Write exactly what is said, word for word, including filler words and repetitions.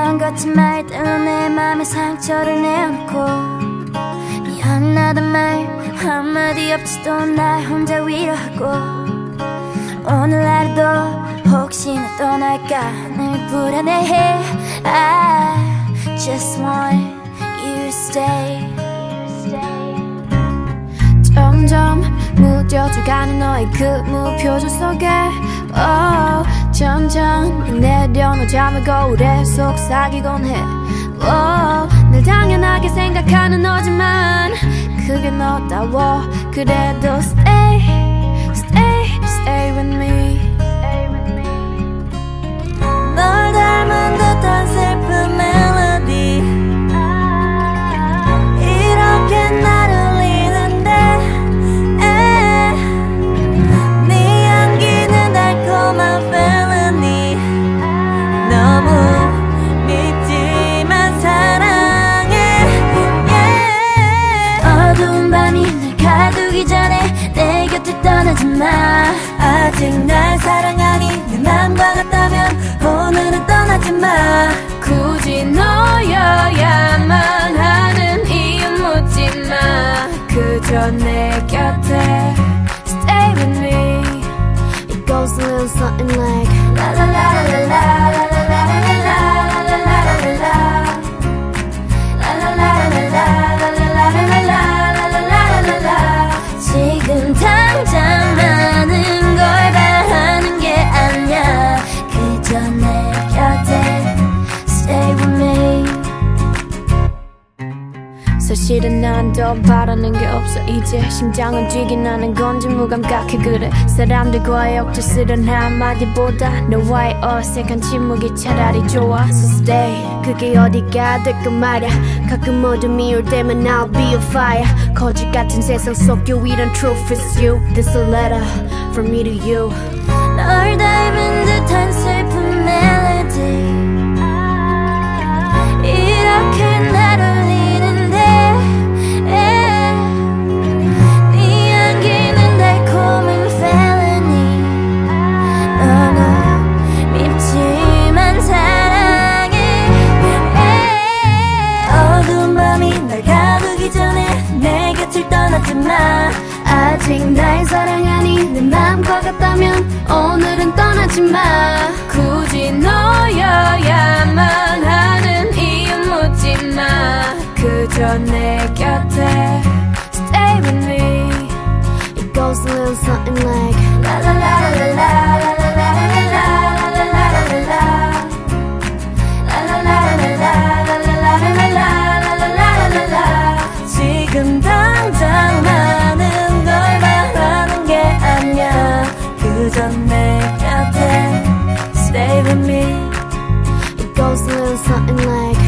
난 거친 말들로 내 맘에 상처를 내어놓고 미안하단 말 한마디 없이도 날 혼자 위로하고 오늘 하루도 혹시나 떠날까 늘 불안해해. I just want you to stay. 점점 무뎌져가는 너의 그 무표정 속에 oh, 점점 내려놓은 잠을 거울에 속삭이곤 해. oh, 늘 당연하게 생각하는 너지만 그게 너다워. 그래도 stay, stay, stay with me. 널 닮은 듯한 슬픈 멜로디 이렇게 나를 울리는데 네 향기는 달콤한 felony 너무 밉지만 사랑해. yeah. 어두운 밤이 날 가두기 전에 내 곁을 떠나지 마. 아직 날 사랑하니 내 맘과 같다면 오늘은 떠나지 마. 굳이 너여야만 하는 이유 묻지 마. 그저 내 곁에 stay with me. It goes a little something like la la la la la la la la la la la la. 지금 당장 많은 걸 바라는 게 아니야. 그저 내 곁에 stay with me. 사실은 난 더 바라는 게 없어. 이제 심장은 뛰긴 하는 건지 무감각해. 그래 사람들과의 억지스런 한마디보다 너와의 어색한 침묵이 차라리 좋아. So stay 그게 어디가 될까 말야. 가끔 어둠이 올 때면 I'll be a fire. 거짓 같은 세상 속 유일한 truth is you. This a letter from me to you. 널 닮은 듯한 슬픈 멜로디 이렇게 날 울리는데 네 향기는 달콤한 felony 너무 밉지만 사랑해. 어두운 밤이 날 가두기 전에 내 곁을 떠나지 마. 아직 날 사랑하니 내 맘과 같다면 오늘은 떠나지 마. 굳이 너여야만 하는 이유 묻지 마. 그저 내 곁에 stay with me. It goes a little something like la la la la la la la la la la la la la la. 지금 당장 많은 걸 바라는 게 아니야. 그저 내 곁에 stay with me. It goes a little something like